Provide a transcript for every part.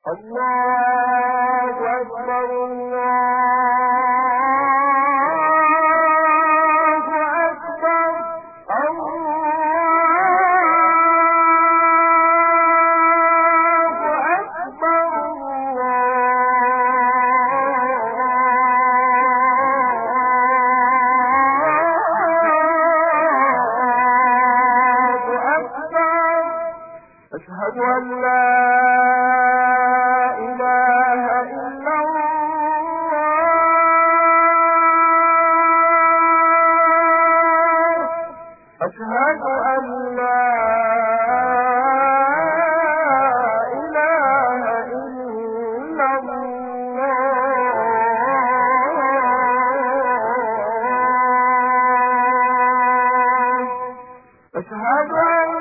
الله أكبر الله أكبر الله أكبر الله أكبر أشهد أن لا إله إلا الله أشهد أن لا إله إلا الله أشهد أن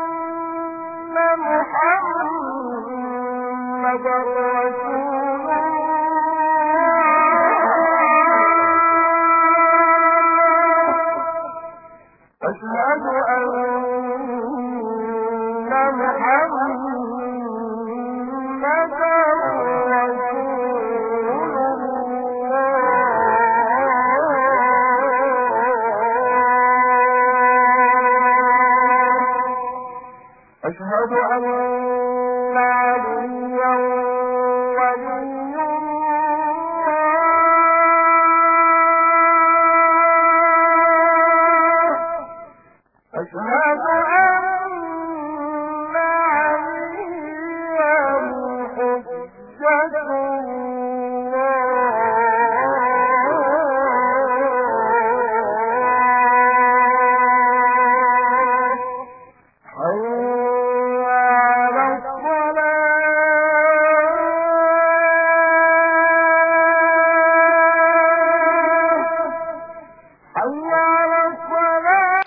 محمد رسول الله أشهد أن محمد